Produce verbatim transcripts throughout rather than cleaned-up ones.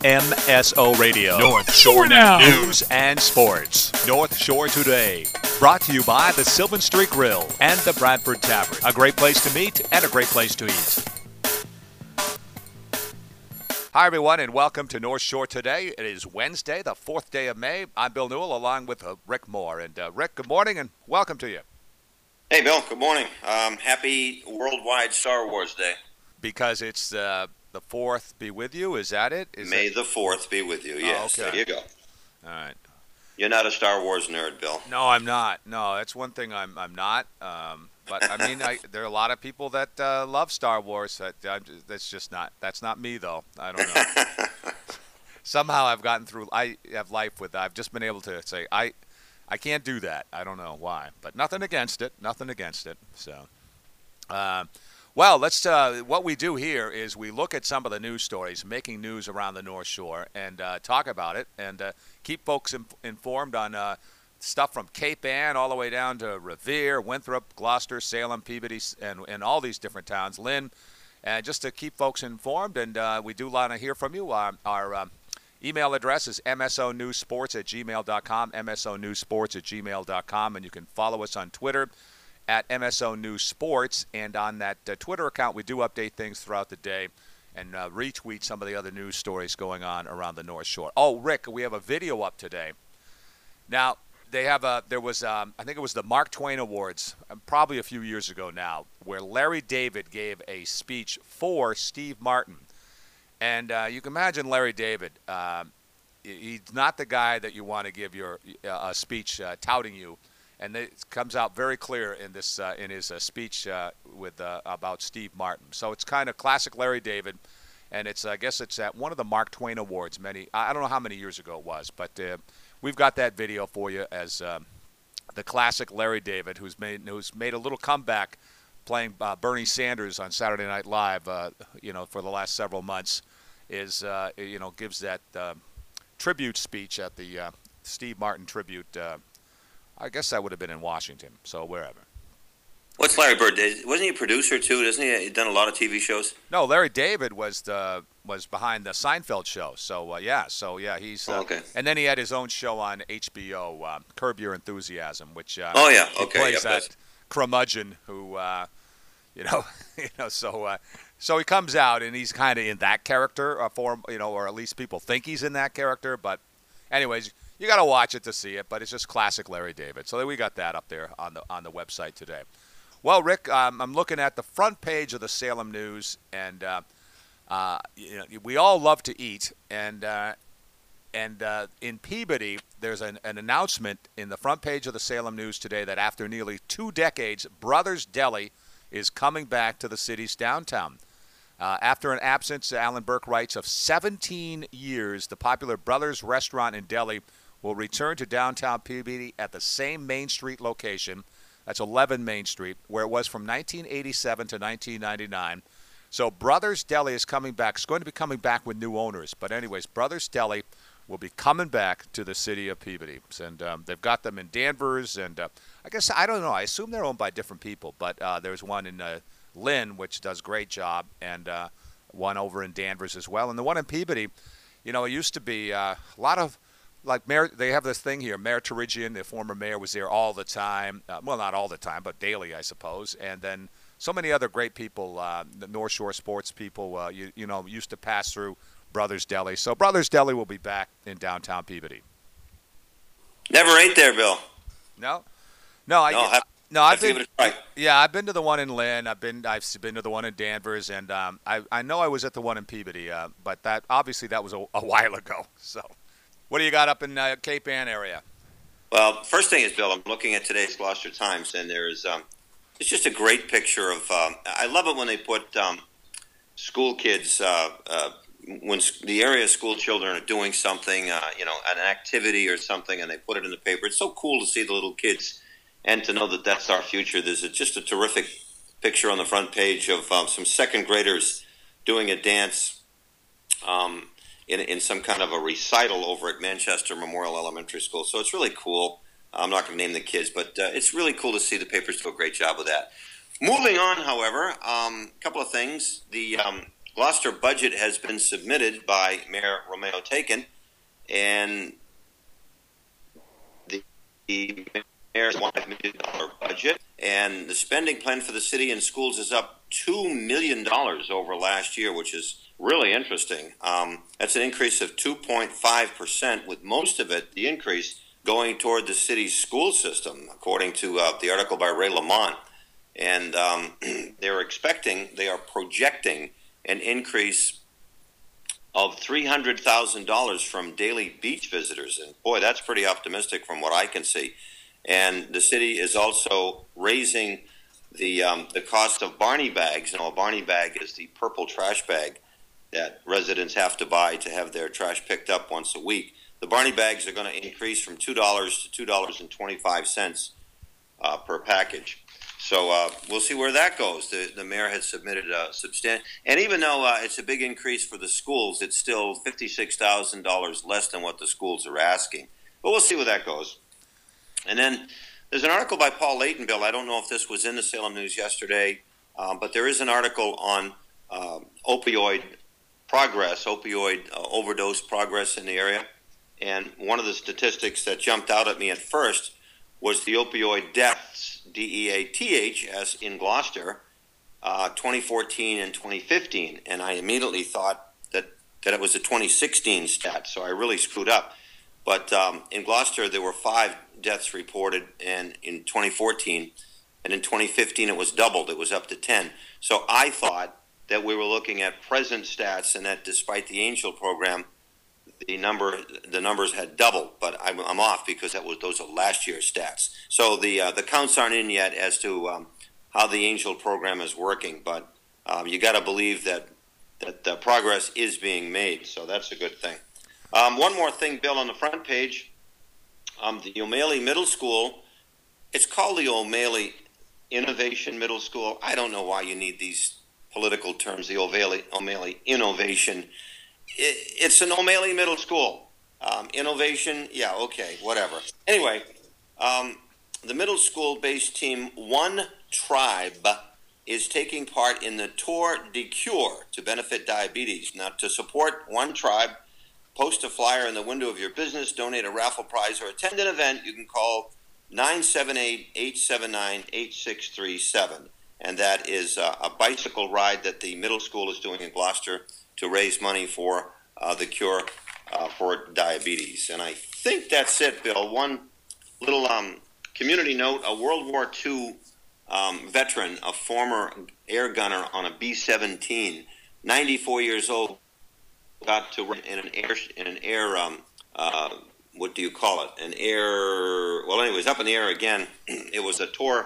M S O Radio. North Shore Now. News and sports. North Shore Today. Brought to you by the Sylvan Street Grill and the Bradford Tavern. A great place to meet and a great place to eat. Hi, everyone, and welcome to North Shore Today. It is Wednesday, the fourth day of May. I'm Bill Newell, along with uh, Rick Moore. And uh, Rick, good morning, and welcome to you. Hey, Bill. Good morning. Um, happy Worldwide Star Wars Day. Because it's uh, the fourth be with you, is that it? Is May it? the fourth be with you, yes. Oh, okay. There you go. All right. You're not a Star Wars nerd, Bill. No, I'm not. No, that's one thing I'm I'm not. Um, but, I mean, I, there are a lot of people that uh, love Star Wars. That I'm just, That's just not, that's not me, though. I don't know. Somehow I've gotten through, I have life with, I've just been able to say, I I can't do that. I don't know why. But nothing against it. Nothing against it. So, uh, well, let's. Uh, what we do here is we look at some of the news stories making news around the North Shore and uh, talk about it and uh, keep folks in, informed on uh, stuff from Cape Ann all the way down to Revere, Winthrop, Gloucester, Salem, Peabody, and, and all these different towns, Lynn, and just to keep folks informed. And uh, we do want to hear from you. Uh, our um, email address is m s o news sports at gmail dot com, m s o news sports at gmail dot com, and you can follow us on Twitter at M S O News Sports, and on that uh, Twitter account, we do update things throughout the day and uh, retweet some of the other news stories going on around the North Shore. Oh, Rick, we have a video up today. Now, they have a, there was, um, I think it was the Mark Twain Awards, um, probably a few years ago now, where Larry David gave a speech for Steve Martin. And uh, you can imagine Larry David, um, he's not the guy that you want to give your uh, a speech uh, touting you. And it comes out very clear in this uh, in his uh, speech uh, with uh, about Steve Martin. So it's kind of classic Larry David, and it's I guess it's at one of the Mark Twain Awards. Many I don't know how many years ago it was, but uh, we've got that video for you as um, the classic Larry David, who's made who's made a little comeback playing uh, Bernie Sanders on Saturday Night Live. Uh, you know, for the last several months, is uh, you know gives that uh, tribute speech at the uh, Steve Martin tribute. Uh, I guess that would have been in Washington, so wherever. What's Larry Bird? Wasn't he a producer, too? Doesn't he? He's done a lot of T V shows? No, Larry David was the was behind the Seinfeld show. So, uh, yeah, so, yeah, he's... Uh, oh, okay. And then he had his own show on H B O, uh, Curb Your Enthusiasm, which... Uh, oh, yeah, he okay. plays Yep, that that's... curmudgeon who, uh, you know, you know, so... Uh, so he comes out, and he's kind of in that character, uh, for you know, or at least people think he's in that character, but anyways... You got to watch it to see it, but it's just classic Larry David. So we got that up there on the on the website today. Well, Rick, um, I'm looking at the front page of the Salem News, and uh, uh, you know, we all love to eat. And uh, and uh, in Peabody, there's an, an announcement in the front page of the Salem News today that after nearly two decades, Brothers Deli is coming back to the city's downtown. Uh, after an absence, Alan Burke writes, of seventeen years, the popular Brothers Restaurant and Deli will return to downtown Peabody at the same Main Street location. That's eleven Main Street, where it was from nineteen eighty-seven to nineteen ninety-nine. So Brothers Deli is coming back. It's going to be coming back with new owners. But anyways, Brothers Deli will be coming back to the city of Peabody. And um, they've got them in Danvers. And uh, I guess, I don't know, I assume they're owned by different people. But uh, there's one in uh, Lynn, which does a great job, and uh, one over in Danvers as well. And the one in Peabody, you know, it used to be uh, a lot of, like, Mayor, they have this thing here. Mayor Turigian, the former mayor, was there all the time. Uh, well, not all the time, but daily, I suppose. And then so many other great people, uh, the North Shore sports people, uh, you, you know, used to pass through Brothers Deli. So Brothers Deli will be back in downtown Peabody. Never ate there, Bill. No? No, I... No, have, no I've have been, to give it a try. Yeah, I've been to the one in Lynn. I've been I've been to the one in Danvers, and um, I I know I was at the one in Peabody, uh, but that obviously that was a, a while ago. So, what do you got up in uh, Cape Ann area? Well, first thing is, Bill, I'm looking at today's Gloucester Times, and there's um, it's just a great picture of. Um, I love it when they put um, school kids uh, uh, when the area school children are doing something, uh, you know, an activity or something, and they put it in the paper. It's so cool to see the little kids and to know that that's our future. There's a, just a terrific picture on the front page of um, some second graders doing a dance um, in, in some kind of a recital over at Manchester Memorial Elementary School. So it's really cool. I'm not going to name the kids, but uh, it's really cool to see the papers do a great job with that. Moving on, however, a um, couple of things. The um, Gloucester budget has been submitted by Mayor Romeo Taken, and the, the mayor's one million dollar budget, and the spending plan for the city and schools is up two million dollars over last year, which is really interesting. Um, that's an increase of two point five percent, with most of it, the increase, going toward the city's school system, according to uh, the article by Ray Lamont. And um, they're expecting, they are projecting an increase of three hundred thousand dollars from daily beach visitors. And boy, that's pretty optimistic from what I can see. And the city is also raising the um, the cost of Barney bags. You know, a Barney bag is the purple trash bag that residents have to buy to have their trash picked up once a week. The Barney bags are going to increase from two dollars to two dollars and twenty-five cents uh, per package. So uh, we'll see where that goes. The, the mayor has submitted a substantial, and even though uh, it's a big increase for the schools, it's still fifty-six thousand dollars less than what the schools are asking. But we'll see where that goes. And then there's an article by Paul Layton, Bill. I don't know if this was in the Salem News yesterday, um, but there is an article on um, opioid progress, opioid uh, overdose progress in the area. And one of the statistics that jumped out at me at first was the opioid deaths, D E A T H S, in Gloucester, uh, twenty fourteen and twenty fifteen. And I immediately thought that, that it was a twenty sixteen stat, so I really screwed up. But um, in Gloucester, there were five deaths reported and in twenty fourteen, and in twenty fifteen it was doubled. It was up to ten. So I thought that we were looking at present stats, and that despite the Angel program, the number the numbers had doubled. But I'm, I'm off because that was those are last year's stats. So the uh, the counts aren't in yet as to um, how the Angel program is working. But um, you got to believe that that the progress is being made. So that's a good thing. Um, one more thing, Bill, on the front page, um, the O'Malley Middle School, it's called the O'Malley Innovation Middle School. I don't know why you need these political terms, the O'Malley, O'Malley Innovation. It, it's an O'Malley Middle School. Um, innovation, yeah, okay, whatever. Anyway, um, the middle school-based team One Tribe is taking part in the Tour de Cure to benefit diabetes. Now, to support One Tribe, post a flyer in the window of your business, donate a raffle prize, or attend an event. You can call nine seven eight, eight seven nine, eight six three seven. And that is uh, a bicycle ride that the middle school is doing in Gloucester to raise money for uh, the cure uh, for diabetes. And I think that's it, Bill. One little um, community note, a World War Two um, veteran, a former air gunner on a B seventeen, ninety-four years old, got to run in an air in an air um uh what do you call it an air well anyways up in the air again. It was a tour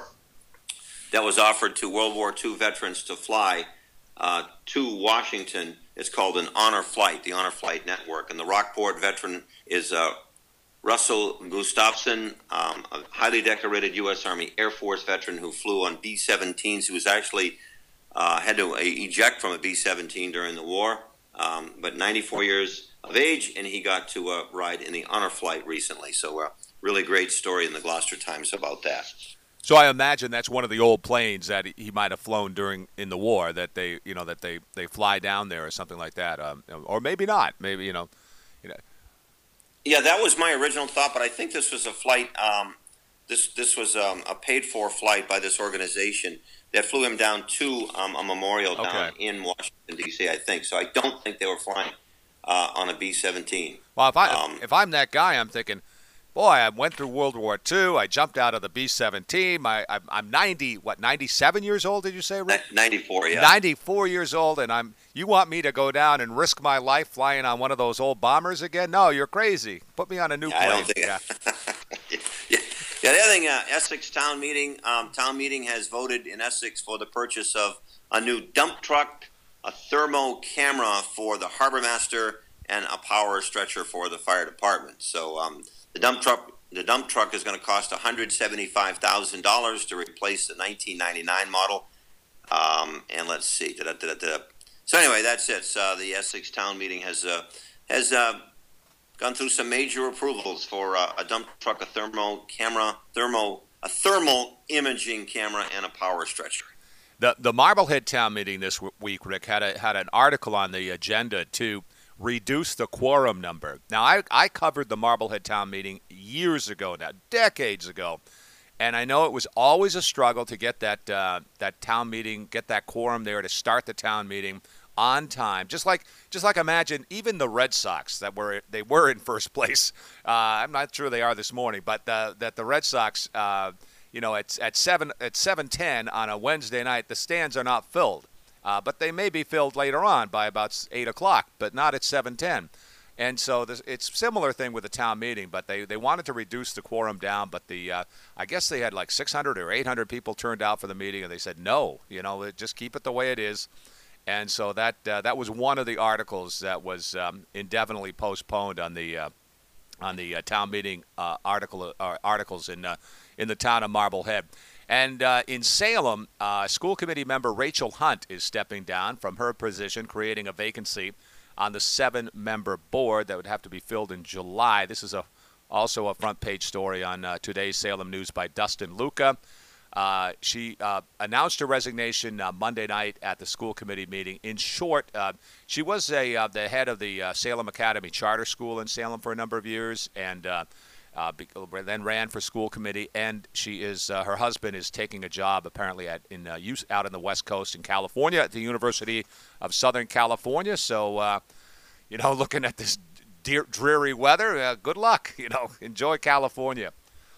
that was offered to World War Two veterans to fly uh, to Washington. It's called an Honor Flight, the Honor Flight Network, and the Rockport veteran is uh, Russell Gustafson, um, a highly decorated U S Army Air Force veteran who flew on B seventeens. He was actually uh, had to uh, eject from a B seventeen during the war. Um, but ninety-four years of age, and he got to uh, ride in the Honor Flight recently. So a uh, really great story in the Gloucester Times about that. So I imagine that's one of the old planes that he might have flown during in the war, that they, you know, that they, they fly down there or something like that, um, or maybe not. Maybe you know, you know. Yeah, that was my original thought, but I think this was a flight. Um, this this was um, a paid for flight by this organization that flew him down to um, a memorial down okay. in Washington, D C, I think. So I don't think they were flying uh, on a B seventeen. Well, if, I, um, if I'm that guy, I'm thinking, boy, I went through World War Two. I jumped out of the B seventeen. My, I'm, I'm ninety, what, ninety-seven years old, did you say, Rick? ninety-four, yeah. ninety-four years old, and I'm. You want me to go down and risk my life flying on one of those old bombers again? No, you're crazy. Put me on a new yeah, plane. I don't think yeah. yeah. Yeah, the other thing, uh, Essex Town Meeting, um, Town Meeting has voted in Essex for the purchase of a new dump truck, a thermo camera for the harbor master, and a power stretcher for the fire department. So um, the dump truck, the dump truck is going to cost one hundred seventy-five thousand dollars to replace the nineteen ninety-nine model. Um, and let's see, da, da, da, da. So anyway, that's it. So the Essex Town Meeting has uh, has. Uh, gone through some major approvals for uh, a dump truck, a thermo camera, thermo, a thermal imaging camera, and a power stretcher. The the Marblehead town meeting this w- week, Rick, had a had an article on the agenda to reduce the quorum number. Now, I I covered the Marblehead town meeting years ago now, decades ago, and I know it was always a struggle to get that uh, that town meeting, get that quorum there to start the town meeting on time. Just like just like imagine even the Red Sox that were they were in first place. Uh, I'm not sure they are this morning, but the, that the Red Sox. Uh, You know, at at seven at seven ten on a Wednesday night, the stands are not filled, uh, but they may be filled later on by about eight o'clock, but not at seven ten. And so this, it's a similar thing with the town meeting, but they, they wanted to reduce the quorum down, but the uh, I guess they had like six hundred or eight hundred people turned out for the meeting, and they said no, you know, just keep it the way it is. And so that uh, that was one of the articles that was um, indefinitely postponed on the uh, on the uh, town meeting uh, article uh, articles in. Uh, in the town of Marblehead. And uh, in Salem, uh, school committee member Rachel Hunt is stepping down from her position, creating a vacancy on the seven-member board that would have to be filled in July. This is a also a front-page story on uh, today's Salem News by Dustin Luca. Uh, she uh, announced her resignation uh, Monday night at the school committee meeting. In short, uh, she was a uh, the head of the uh, Salem Academy Charter School in Salem for a number of years, and uh, Uh, then ran for school committee, and she is uh, her husband is taking a job apparently at in uh, use out in the West Coast in California at the University of Southern California. So, uh, you know, looking at this dear, dreary weather, uh, good luck. You know, enjoy California.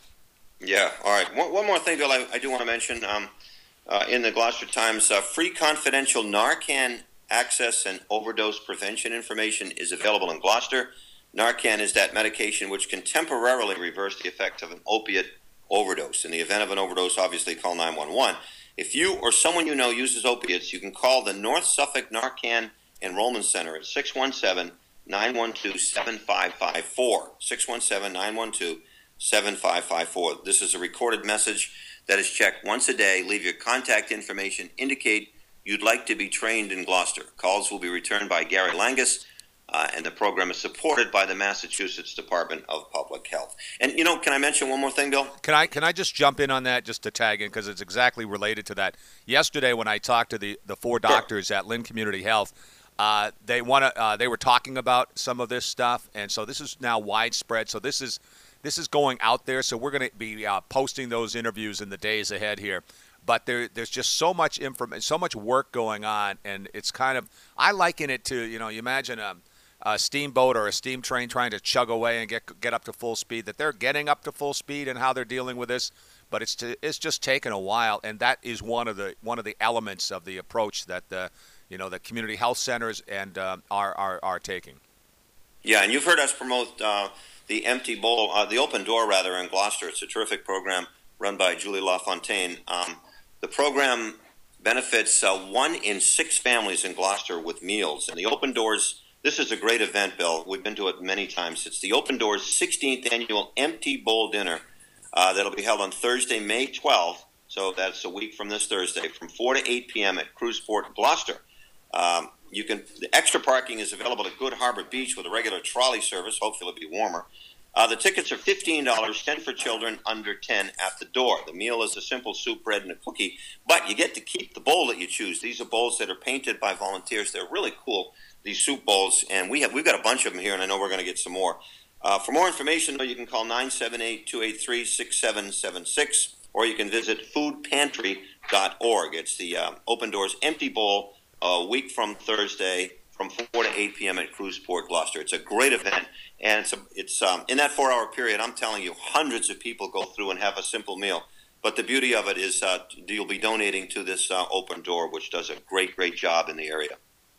Yeah. All right. One, one more thing, Bill, I, I do want to mention um, uh, in the Gloucester Times, uh, free confidential Narcan access and overdose prevention information is available in Gloucester. Narcan is that medication which can temporarily reverse the effect of an opiate overdose. In the event of an overdose, obviously call nine one one. If you or someone you know uses opiates, you can call the North Suffolk Narcan Enrollment Center at six one seven, nine one two, seven five five four. six one seven, nine one two, seven five five four. This is a recorded message that is checked once a day. Leave your contact information. Indicate you'd like to be trained in Gloucester. Calls will be returned by Gary Langus. Uh, and the program is supported by the Massachusetts Department of Public Health. And, you know, can I mention one more thing, Bill? Can I can I just jump in on that just to tag in because it's exactly related to that. Yesterday when I talked to the, the four doctors sure. at Lynn Community Health, uh, they wanna, uh, they were talking about some of this stuff, and so this is now widespread. So this is this is going out there, so we're going to be uh, posting those interviews in the days ahead here. But there, there's just so much information, so much work going on, and it's kind of – I liken it to, you know, you imagine – um, a steamboat or a steam train trying to chug away and get get up to full speed, that they're getting up to full speed and how they're dealing with this, but it's to, it's just taken a while, and that is one of the one of the elements of the approach that the you know the community health centers and uh, are, are are taking. Yeah, and you've heard us promote uh, the Empty Bowl, uh, the Open Door rather in Gloucester. It's a terrific program run by Julie LaFontaine. Um, the program benefits uh, one in six families in Gloucester with meals, and the Open Doors. This is a great event, Bill. We've been to it many times. It's the Open Doors sixteenth Annual Empty Bowl Dinner uh, that'll be held on Thursday, May twelfth. So that's a week from this Thursday, from four to eight p.m. at Cruiseport, Gloucester. Um, you can. The extra parking is available at Good Harbor Beach with a regular trolley service. Hopefully it'll be warmer. Uh, the tickets are fifteen dollars, ten for children under ten at the door. The meal is a simple soup, bread, and a cookie, but you get to keep the bowl that you choose. These are bowls that are painted by volunteers. They're really cool. These soup bowls, and we have we've got a bunch of them here, and I know we're going to get some more. Uh, for more information, though, you can call nine seven eight, two eight three, six seven seven six, or you can visit food pantry dot org. It's the uh, Open Doors Empty Bowl, a week from Thursday, from four to eight p.m. at Cruiseport, Gloucester. It's a great event, and it's a, it's um, in that four-hour period. I'm telling you, hundreds of people go through and have a simple meal. But the beauty of it is uh, you'll be donating to this uh, Open Door, which does a great, great job in the area.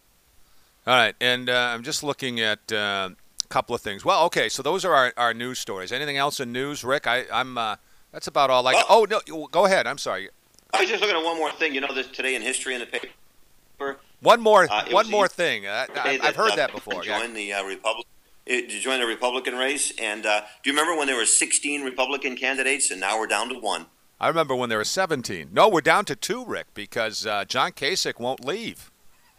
All right, and uh, I'm just looking at uh, a couple of things. Well, okay, so those are our, our news stories. Anything else in news, Rick? I, I'm uh, that's about all I. Well, oh no, go ahead. I'm sorry. I was just looking at one more thing. You know, this today in history in the paper. One more, uh, one more thing. Uh, I, I've that, heard uh, that before. Join the uh, Republic. To join the Republican race, and uh, do you remember when there were sixteen Republican candidates, and now we're down to one? I remember when there were seventeen. No, we're down to two, Rick, because uh, John Kasich won't leave.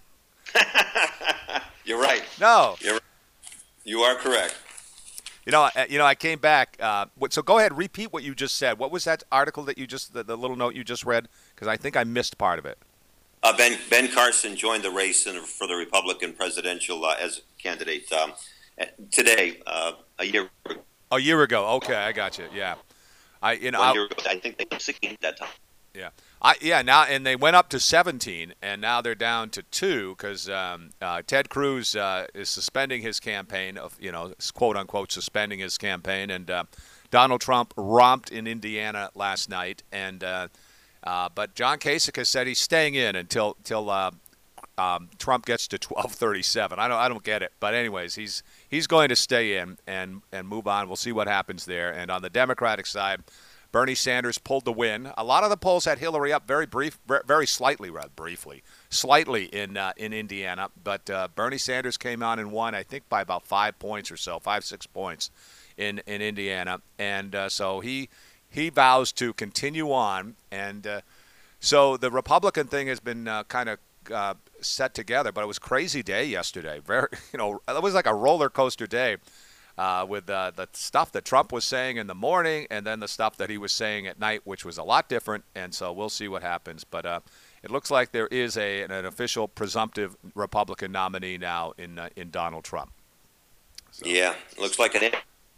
You're right. No, You're, you are correct. You know, you know. I came back. Uh, so go ahead, repeat what you just said. What was that article that you just, the, the little note you just read? Because I think I missed part of it. Uh, Ben Ben Carson joined the race in, for the Republican presidential uh, as candidate um, today, uh, a year ago. A year ago. Okay, I got you. Yeah. I you know One I, year ago. I think they were sixteen at that time. Yeah, I yeah now and they went up to seventeen, and now they're down to two because um, uh, Ted Cruz uh, is suspending his campaign of you know quote unquote suspending his campaign, and uh, Donald Trump romped in Indiana last night, and uh, uh, but John Kasich has said he's staying in until till uh, um, Trump gets to twelve thirty-seven. I don't I don't get it, but anyways, he's he's going to stay in and and move on. We'll see what happens there, and on the Democratic side, Bernie Sanders pulled the win. A lot of the polls had Hillary up very brief, very slightly, rather briefly, slightly in uh, in Indiana. But uh, Bernie Sanders came on and won, I think, by about five points or so, five six points in in Indiana. And uh, so he he vows to continue on. And uh, so the Republican thing has been uh, kind of uh, set together. But it was a crazy day yesterday. Very, you know, it was like a roller coaster day. Uh, with uh, the stuff that Trump was saying in the morning and then the stuff that he was saying at night, which was a lot different. And so we'll see what happens. But uh, it looks like there is a an official presumptive Republican nominee now in uh, in Donald Trump. So. Yeah, looks like an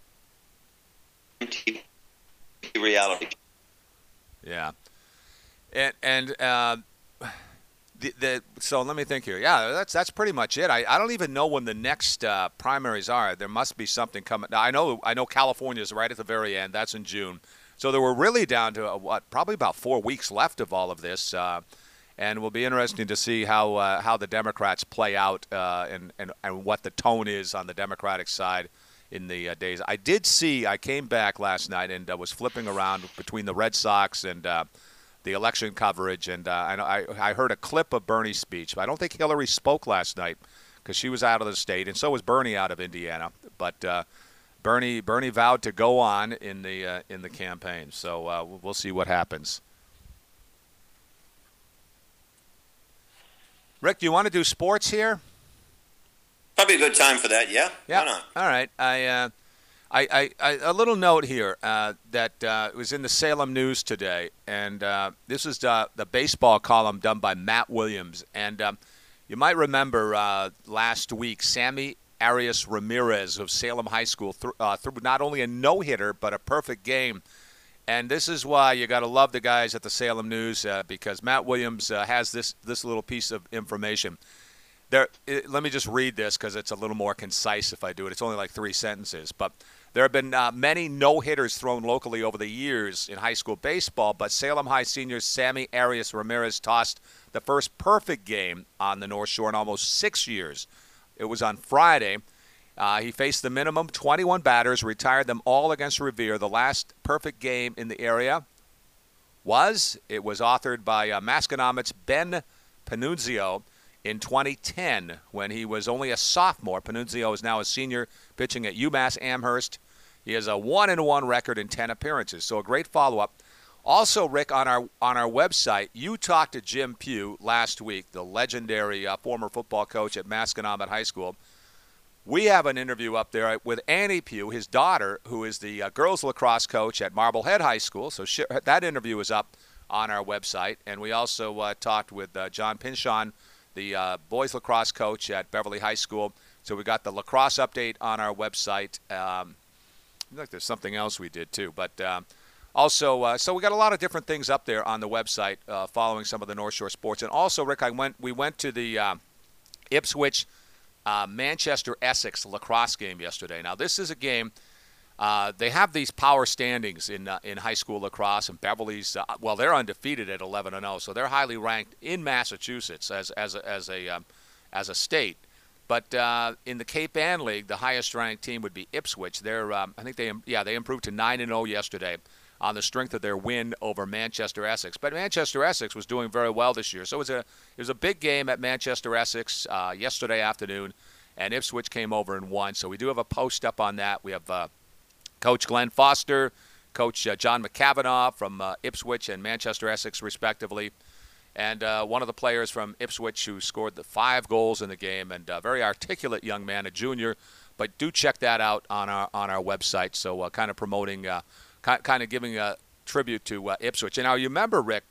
empty reality. Yeah. And, and uh, The, the, so let me think here. Yeah, that's that's pretty much it. I, I don't even know when the next uh, primaries are. There must be something coming. Now, I know I know California's right at the very end. That's in June. So they were really down to uh, what probably about four weeks left of all of this, uh, and it will be interesting to see how uh, how the Democrats play out uh, and, and and what the tone is on the Democratic side in the uh, days. I did see. I came back last night and uh, was flipping around between the Red Sox and. Uh, the election coverage, and uh, I, I heard a clip of Bernie's speech. I don't think Hillary spoke last night because she was out of the state, and so was Bernie out of Indiana. But uh, Bernie Bernie vowed to go on in the uh, in the campaign, so uh, we'll see what happens. Rick, do you want to do sports here? Probably a good time for that, yeah? Yeah. Why not? All right. I, uh, I, I, I, a little note here uh, that uh, was in the Salem News today, and uh, this is the, the baseball column done by Matt Williams. And um, you might remember uh, last week, Sammy Arias Ramirez of Salem High School th- uh, threw not only a no-hitter but a perfect game. And this is why you got to love the guys at the Salem News uh, because Matt Williams uh, has this this little piece of information. There, it, let me just read this because it's a little more concise if I do it. It's only like three sentences, but. There have been uh, many no-hitters thrown locally over the years in high school baseball, but Salem High senior Sammy Arias Ramirez tossed the first perfect game on the North Shore in almost six years. It was on Friday. Uh, he faced the minimum twenty-one batters, retired them all against Revere. The last perfect game in the area was, it was authored by uh, Masconomet's Ben Panunzio in twenty ten when he was only a sophomore. Panunzio is now a senior pitching at UMass Amherst. He has a one and one record in ten appearances, so a great follow-up. Also, Rick, on our on our website, you talked to Jim Pugh last week, the legendary uh, former football coach at Masconomet High School. We have an interview up there with Annie Pugh, his daughter, who is the uh, girls lacrosse coach at Marblehead High School. So she, that interview is up on our website. And we also uh, talked with uh, John Pinchon, the uh, boys lacrosse coach at Beverly High School. So we got the lacrosse update on our website. Um, I think there's something else we did too, but um, also, uh, so we got a lot of different things up there on the website uh, following some of the North Shore sports. And also, Rick, I went. We went to the uh, Ipswich uh, Manchester Essex lacrosse game yesterday. Now, this is a game. Uh, they have these power standings in uh, in high school lacrosse, and Beverly's uh, well, they're undefeated at eleven and oh, so they're highly ranked in Massachusetts as as a, as a um, as a state. But uh, in the Cape Ann League, the highest-ranked team would be Ipswich. They're, um, I think they, yeah, they improved to nine and oh yesterday on the strength of their win over Manchester Essex. But Manchester Essex was doing very well this year, so it was a it was a big game at Manchester Essex uh, yesterday afternoon, and Ipswich came over and won. So we do have a post up on that. We have uh, Coach Glenn Foster, Coach uh, John McCavanagh from uh, Ipswich and Manchester Essex, respectively. And uh, one of the players from Ipswich who scored the five goals in the game, and a very articulate young man, a junior. But do check that out on our on our website. So uh, kind of promoting, uh, kind of giving a tribute to uh, Ipswich. And now you remember, Rick,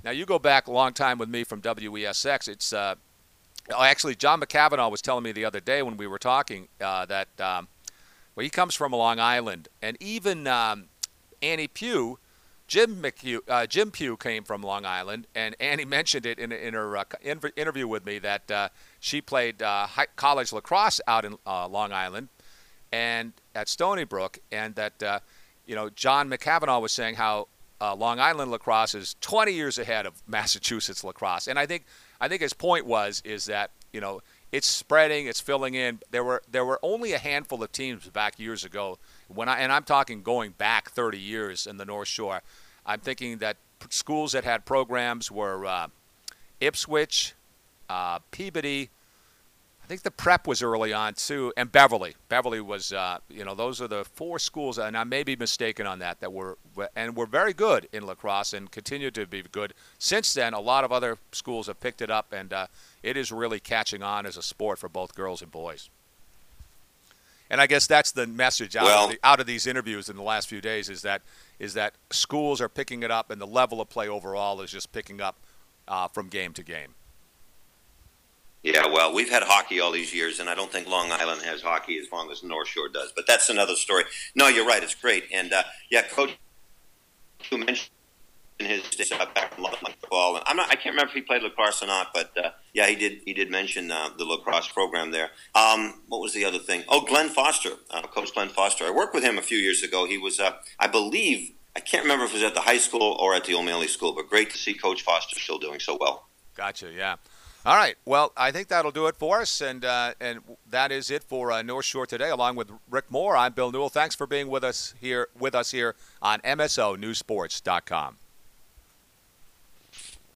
Now, you go back a long time with me from W E S X. It's uh, oh, actually, John McCavanagh was telling me the other day when we were talking uh, that um, well, he comes from Long Island, and even um, Annie Pugh, Jim McHugh, uh, Jim Pugh came from Long Island, and Annie mentioned it in, in her uh, in, interview with me that uh, she played uh, high, college lacrosse out in uh, Long Island, and at Stony Brook, and that uh, you know John McCavanagh was saying how Uh, Long Island lacrosse is twenty years ahead of Massachusetts lacrosse, and I think I think his point was is that you know it's spreading, it's filling in. There were there were only a handful of teams back years ago when I and I'm talking going back thirty years in the North Shore. I'm thinking that schools that had programs were uh, Ipswich, uh, Peabody. I think the Prep was early on too, and Beverly. Beverly was, uh, you know, those are the four schools, and I may be mistaken on that, that were and were very good in lacrosse and continue to be good. Since then, a lot of other schools have picked it up, and uh, it is really catching on as a sport for both girls and boys. And I guess that's the message out, well, of, the, out of these interviews in the last few days is that is that schools are picking it up, and the level of play overall is just picking up uh, from game to game. Yeah, well, we've had hockey all these years, and I don't think Long Island has hockey as long as North Shore does. But that's another story. No, you're right. It's great. And, uh, yeah, Coach who mentioned his days uh, back in football. And I'm not, I can't remember if he played lacrosse or not, but, uh, yeah, he did He did mention uh, the lacrosse program there. Um, what was the other thing? Oh, Glenn Foster, uh, Coach Glenn Foster. I worked with him a few years ago. He was, uh, I believe, I can't remember if it was at the high school or at the O'Malley School, but great to see Coach Foster still doing so well. Gotcha, yeah. All right. Well, I think that'll do it for us, and uh, and that is it for uh, North Shore Today. Along with Rick Moore, I'm Bill Newell. Thanks for being with us here with us here on M S O News Sports dot com.